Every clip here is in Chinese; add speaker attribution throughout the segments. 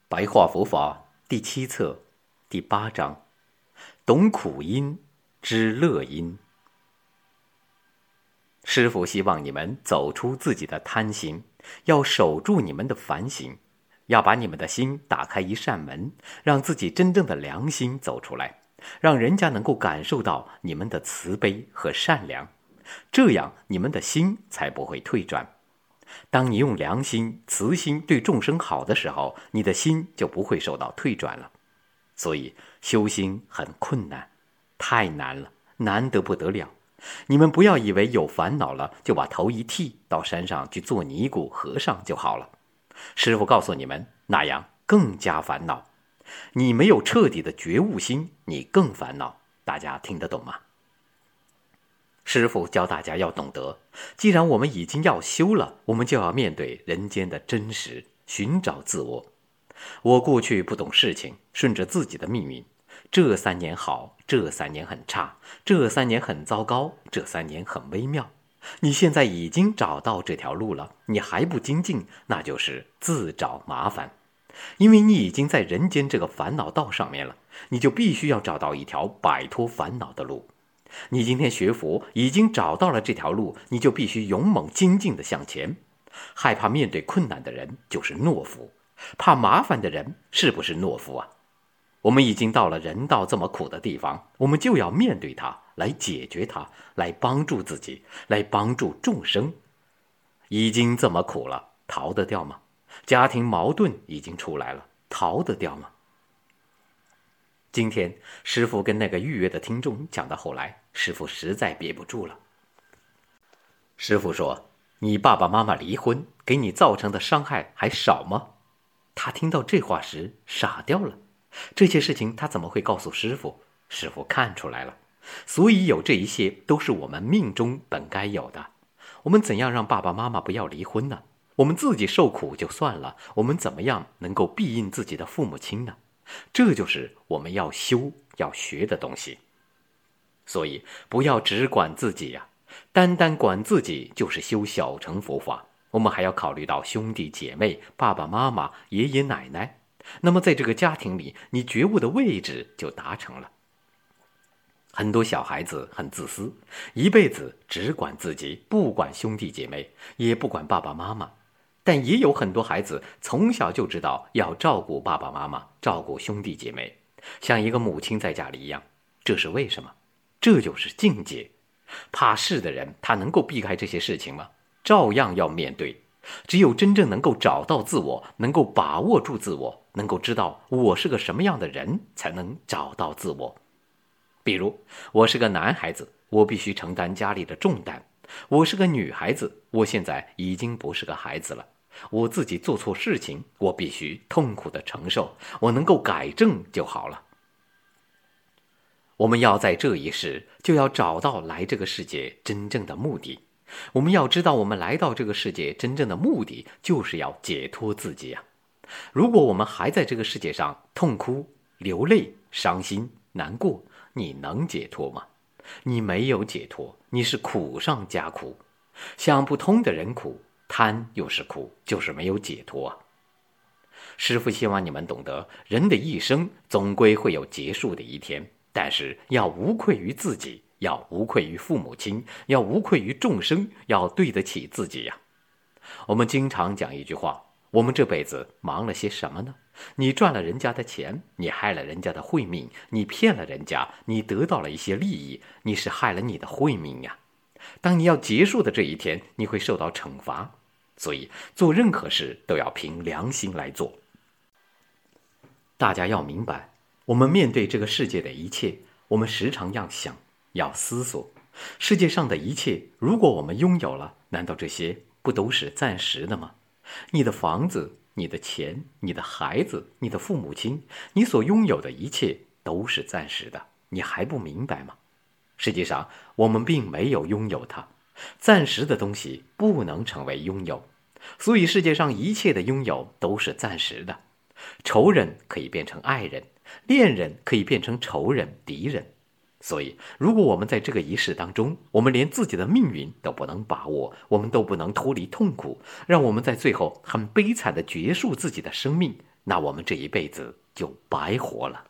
Speaker 1: 白话佛法第7册第8章，懂苦因，知乐因。师父希望你们走出自己的贪心，要守住你们的凡心，要把你们的心打开一扇门，让自己真正的良心走出来，让人家能够感受到你们的慈悲和善良，这样你们的心才不会退转。当你用良心、慈心对众生好的时候，你的心就不会受到退转了。所以修心很困难，太难了，难得不得了。你们不要以为有烦恼了就把头一剃，到山上去做尼姑和尚就好了。师父告诉你们，那样更加烦恼。你没有彻底的觉悟心，你更烦恼。大家听得懂吗？师父教大家要懂得，既然我们已经要修了，我们就要面对人间的真实，寻找自我。我过去不懂事情，顺着自己的命运，这3年好，这3年很差，这3年很糟糕，这3年很微妙。你现在已经找到这条路了，你还不精进，那就是自找麻烦。因为你已经在人间这个烦恼道上面了，你就必须要找到一条摆脱烦恼的路。你今天学佛已经找到了这条路，你就必须勇猛精进地向前。害怕面对困难的人就是懦夫，怕麻烦的人是不是懦夫啊？我们已经到了人道这么苦的地方，我们就要面对它，来解决它，来帮助自己，来帮助众生。已经这么苦了，逃得掉吗？家庭矛盾已经出来了，逃得掉吗？今天师父跟那个预约的听众讲到后来，师父实在憋不住了。师父说，你爸爸妈妈离婚给你造成的伤害还少吗？他听到这话时傻掉了，这些事情他怎么会告诉师父？师父看出来了，所以有这一些都是我们命中本该有的。我们怎样让爸爸妈妈不要离婚呢？我们自己受苦就算了，我们怎么样能够庇应自己的父母亲呢？这就是我们要修要学的东西。所以不要只管自己呀，单单管自己就是修小乘佛法。我们还要考虑到兄弟姐妹、爸爸妈妈、爷爷奶奶，那么在这个家庭里，你觉悟的位置就达成了。很多小孩子很自私，一辈子只管自己，不管兄弟姐妹，也不管爸爸妈妈。但也有很多孩子从小就知道要照顾爸爸妈妈，照顾兄弟姐妹，像一个母亲在家里一样。这是为什么？这就是境界。怕事的人，他能够避开这些事情吗？照样要面对。只有真正能够找到自我，能够把握住自我，能够知道我是个什么样的人，才能找到自我。比如，我是个男孩子，我必须承担家里的重担；我是个女孩子，我现在已经不是个孩子了。我自己做错事情，我必须痛苦的承受，我能够改正就好了。我们要在这一世就要找到来这个世界真正的目的。我们要知道，我们来到这个世界真正的目的就是要解脱自己啊。如果我们还在这个世界上痛哭、流泪、伤心、难过，你能解脱吗？你没有解脱，你是苦上加苦。想不通的人苦，贪又是苦，就是没有解脱啊。师父希望你们懂得，人的一生总归会有结束的一天，但是要无愧于自己，要无愧于父母亲，要无愧于众生，要对得起自己呀。我们经常讲一句话，我们这辈子忙了些什么呢？你赚了人家的钱，你害了人家的慧命，你骗了人家，你得到了一些利益，你是害了你的慧命呀。当你要结束的这一天，你会受到惩罚。所以做任何事都要凭良心来做。大家要明白，我们面对这个世界的一切，我们时常要想，要思索，世界上的一切，如果我们拥有了，难道这些不都是暂时的吗？你的房子、你的钱、你的孩子、你的父母亲，你所拥有的一切都是暂时的，你还不明白吗？实际上我们并没有拥有它，暂时的东西不能成为拥有，所以世界上一切的拥有都是暂时的。仇人可以变成爱人，恋人可以变成仇人、敌人。所以如果我们在这个一世当中，我们连自己的命运都不能把握，我们都不能脱离痛苦，让我们在最后很悲惨的结束自己的生命， 那我们这一辈子就白活了。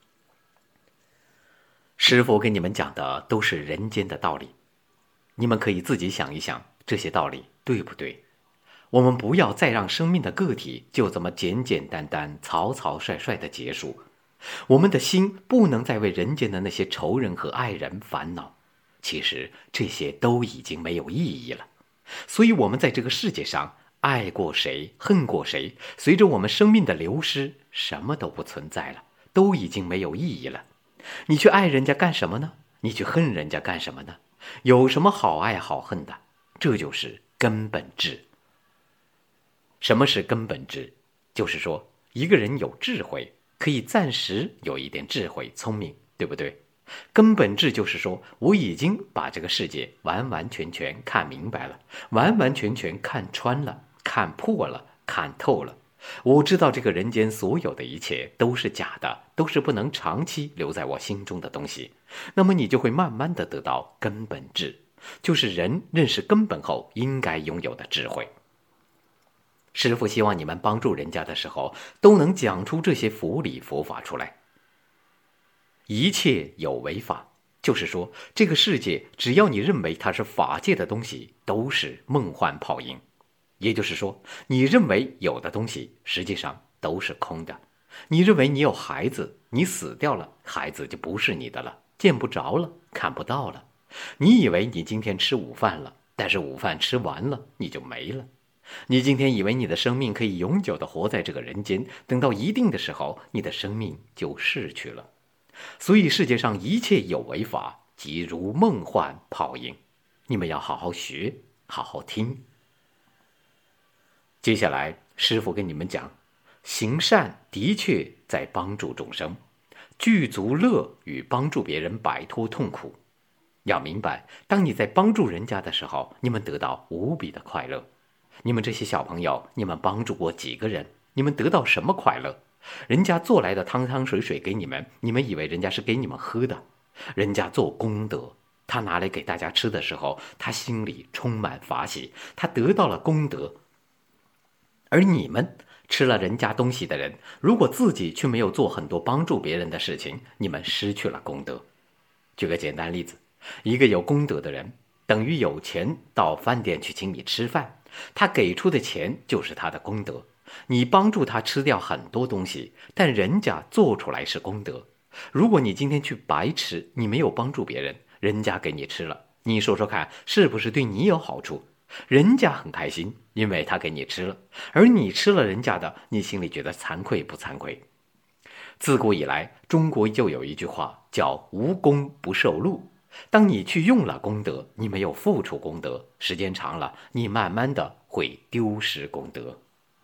Speaker 1: 师父跟你们讲的都是人间的道理，你们可以自己想一想，这些道理对不对？我们不要再让生命的个体就这么简简单单、草草率率的结束。我们的心不能再为人间的那些仇人和爱人烦恼，其实这些都已经没有意义了。所以我们在这个世界上爱过谁，恨过谁，随着我们生命的流失，什么都不存在了，都已经没有意义了。你去爱人家干什么呢？你去恨人家干什么呢？有什么好爱好恨的？这就是根本智。什么是根本智？就是说一个人有智慧，可以暂时有一点智慧聪明，对不对？根本智就是说我已经把这个世界完完全全看明白了，完完全全看穿了，看破了，看透了。我知道这个人间所有的一切都是假的，都是不能长期留在我心中的东西。那么你就会慢慢的得到根本智，就是人认识根本后应该拥有的智慧。师父希望你们帮助人家的时候，都能讲出这些佛理佛法出来。一切有为法，就是说这个世界只要你认为它是法界的东西，都是梦幻泡影。也就是说，你认为有的东西实际上都是空的。你认为你有孩子，你死掉了，孩子就不是你的了，见不着了，看不到了。你以为你今天吃午饭了，但是午饭吃完了，你就没了。你今天以为你的生命可以永久地活在这个人间，等到一定的时候，你的生命就逝去了。所以世界上一切有为法，即如梦幻泡影。你们要好好学，好好听。接下来师父跟你们讲，行善的确在帮助众生，具足乐与帮助别人摆脱痛苦。要明白，当你在帮助人家的时候，你们得到无比的快乐。你们这些小朋友，你们帮助过几个人？你们得到什么快乐？人家做来的汤汤水水给你们，你们以为人家是给你们喝的？人家做功德，他拿来给大家吃的时候，他心里充满法喜，他得到了功德。而你们吃了人家东西的人，如果自己却没有做很多帮助别人的事情，你们失去了功德。举个简单例子，一个有功德的人，等于有钱到饭店去请你吃饭，他给出的钱就是他的功德。你帮助他吃掉很多东西，但人家做出来是功德。如果你今天去白吃，你没有帮助别人，人家给你吃了，你说说看，是不是对你有好处？人家很开心，因为他给你吃了，而你吃了人家的，你心里觉得惭愧不惭愧？自古以来，中国就有一句话叫无功不受禄。当你去用了功德，你没有付出功德，时间长了，你慢慢的会丢失功德。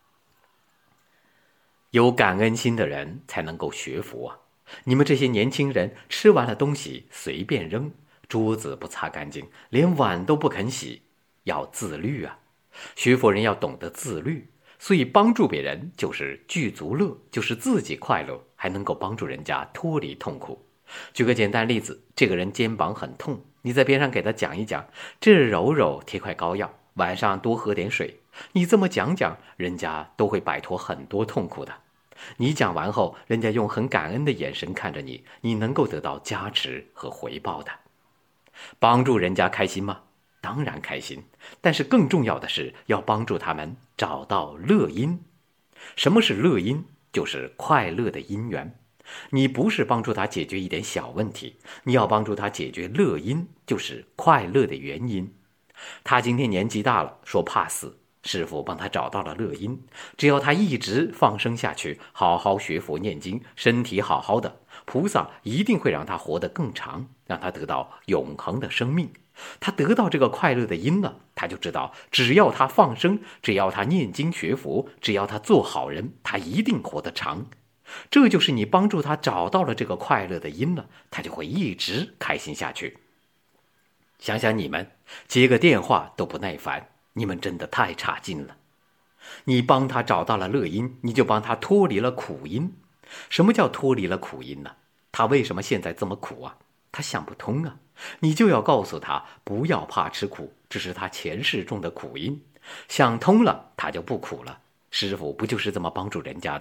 Speaker 1: 有感恩心的人才能够学佛啊！你们这些年轻人吃完了东西随便扔，桌子不擦干净，连碗都不肯洗，要自律啊！学佛人要懂得自律，所以帮助别人就是具足乐，就是自己快乐，还能够帮助人家脱离痛苦。举个简单例子，这个人肩膀很痛，你在边上给他讲一讲，这揉揉，贴块膏药，晚上多喝点水。你这么讲讲，人家都会摆脱很多痛苦的。你讲完后，人家用很感恩的眼神看着你，你能够得到加持和回报的。帮助人家开心吗？当然开心，但是更重要的是要帮助他们找到乐因。什么是乐因？就是快乐的因缘。你不是帮助他解决一点小问题，你要帮助他解决乐因，就是快乐的原因。他今天年纪大了，说怕死，师父帮他找到了乐因。只要他一直放生下去，好好学佛念经，身体好好的，菩萨一定会让他活得更长，让他得到永恒的生命。他得到这个快乐的因了，他就知道只要他放生，只要他念经学佛，只要他做好人，他一定活得长。这就是你帮助他找到了这个快乐的因了，他就会一直开心下去。想想你们接个电话都不耐烦，你们真的太差劲了。你帮他找到了乐因，你就帮他脱离了苦因。什么叫脱离了苦因呢？他为什么现在这么苦啊？他想不通啊。你就要告诉他，不要怕吃苦，这是他前世种的苦因。想通了，他就不苦了。师父不就是这么帮助人家的吗？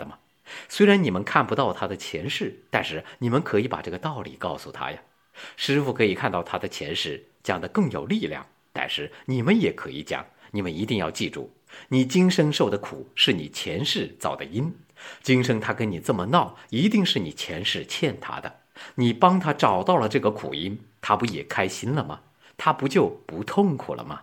Speaker 1: 虽然你们看不到他的前世，但是你们可以把这个道理告诉他呀。师傅可以看到他的前世，讲得更有力量，但是你们也可以讲，你们一定要记住，你今生受的苦是你前世造的因，今生他跟你这么闹，一定是你前世欠他的，你帮他找到了这个苦因，他不也开心了吗？他不就不痛苦了吗？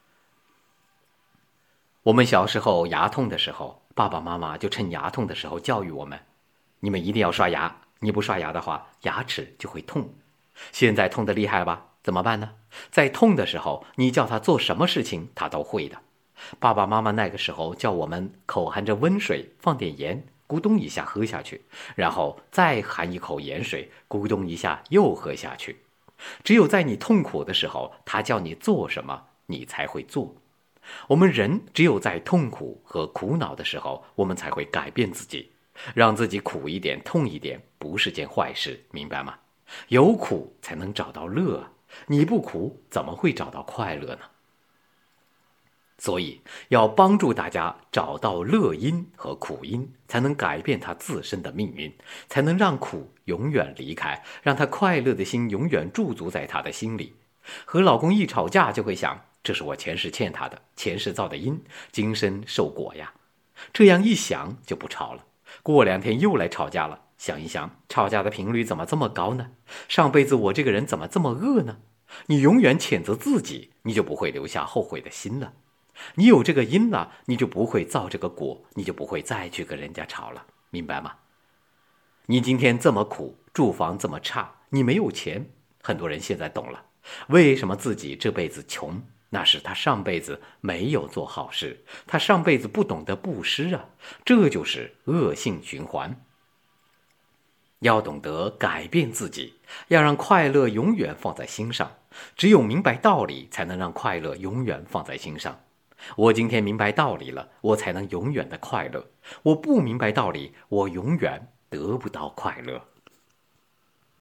Speaker 1: 我们小时候牙痛的时候，爸爸妈妈就趁牙痛的时候教育我们，你们一定要刷牙，你不刷牙的话，牙齿就会痛。现在痛得厉害吧？怎么办呢？在痛的时候，你叫他做什么事情，他都会的。爸爸妈妈那个时候叫我们口含着温水，放点盐，咕咚一下喝下去，然后再含一口盐水，咕咚一下又喝下去。只有在你痛苦的时候，他叫你做什么，你才会做。我们人只有在痛苦和苦恼的时候，我们才会改变自己，让自己苦一点、痛一点，不是件坏事，明白吗？有苦才能找到乐，你不苦怎么会找到快乐呢？所以要帮助大家找到乐因和苦因，才能改变他自身的命运，才能让苦永远离开，让他快乐的心永远驻足在他的心里。和老公一吵架就会想，这是我前世欠他的，前世造的因，今生受果呀。这样一想就不吵了，过2天又来吵架了，想一想，吵架的频率怎么这么高呢？上辈子我这个人怎么这么恶呢？你永远谴责自己，你就不会留下后悔的心了。你有这个因了，你就不会造这个果，你就不会再去跟人家吵了，明白吗？你今天这么苦，住房这么差，你没有钱，很多人现在懂了，为什么自己这辈子穷？那是他上辈子没有做好事，他上辈子不懂得布施啊，这就是恶性循环。要懂得改变自己，要让快乐永远放在心上，只有明白道理，才能让快乐永远放在心上。我今天明白道理了，我才能永远的快乐。我不明白道理，我永远得不到快乐。